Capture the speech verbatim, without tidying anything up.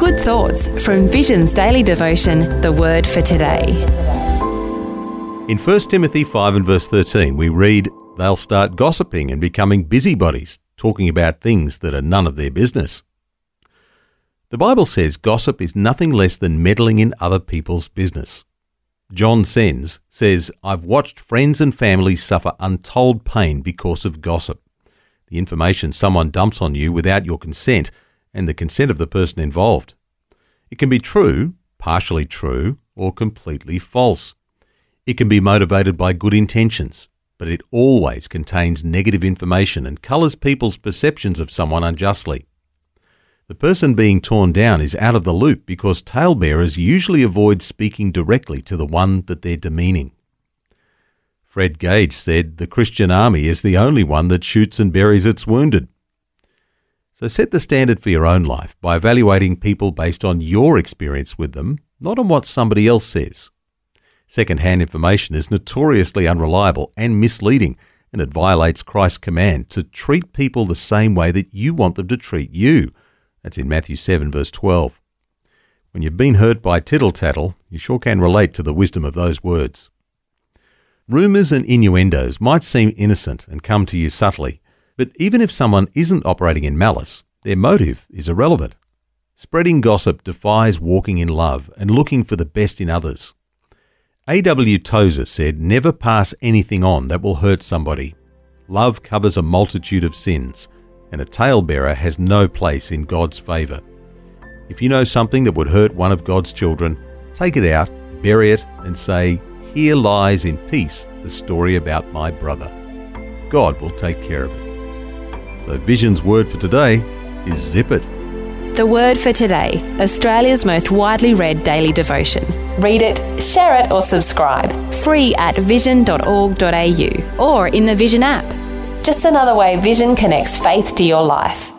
Good thoughts from Vision's daily devotion, The Word for Today. In First Timothy five and verse thirteen, we read, "They'll start gossiping and becoming busybodies, talking about things that are none of their business." The Bible says gossip is nothing less than meddling in other people's business. John Sens says, "I've watched friends and families suffer untold pain because of gossip. The information someone dumps on you without your consent and the consent of the person involved. It can be true, partially true, or completely false. It can be motivated by good intentions, but it always contains negative information and colours people's perceptions of someone unjustly. The person being torn down is out of the loop because talebearers usually avoid speaking directly to the one that they're demeaning." Fred Gage said, "The Christian army is the only one that shoots and buries its wounded." So set the standard for your own life by evaluating people based on your experience with them, not on what somebody else says. Second-hand information is notoriously unreliable and misleading, and it violates Christ's command to treat people the same way that you want them to treat you. That's in Matthew seven, verse twelve. When you've been hurt by tittle-tattle, you sure can relate to the wisdom of those words. Rumours and innuendos might seem innocent and come to you subtly, but even if someone isn't operating in malice, their motive is irrelevant. Spreading gossip defies walking in love and looking for the best in others. A W Tozer said, "Never pass anything on that will hurt somebody. Love covers a multitude of sins, and a talebearer has no place in God's favour. If you know something that would hurt one of God's children, take it out, bury it, and say, 'Here lies in peace the story about my brother.' God will take care of it." So Vision's word for today is zip it. The Word for Today, Australia's most widely read daily devotion. Read it, share it or subscribe. Free at vision dot org dot a u or in the Vision app. Just another way Vision connects faith to your life.